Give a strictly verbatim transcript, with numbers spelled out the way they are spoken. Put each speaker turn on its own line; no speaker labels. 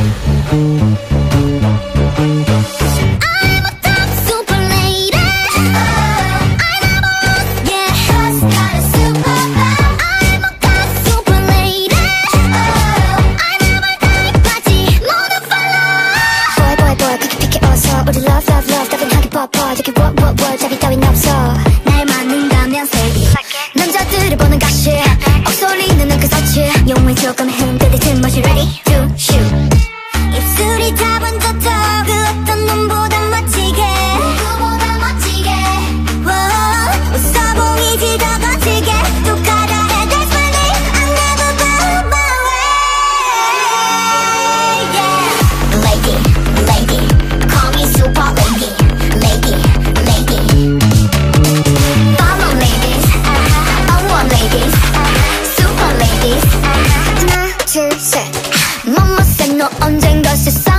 저기 what what what 자비 따윈 없어. 날 맞는다면 say it. 남자들을 보는 가시 억소리는 그 서치. 용을 조금 흔들릴 틈없이 ready to shoot. 입술이 답은 더 더 그 어떤 놈보다 멋지게 누구보다 멋지게 웃어 보이지 더 거칠게 또 가라 해 that's my name I'll never go my way yeah. Lady lady call me super lady lady lady follow ladies uh-huh. I want ladies uh-huh. super ladies uh-huh. 하나 둘 셋 너무 쎄 너 언젠가 세상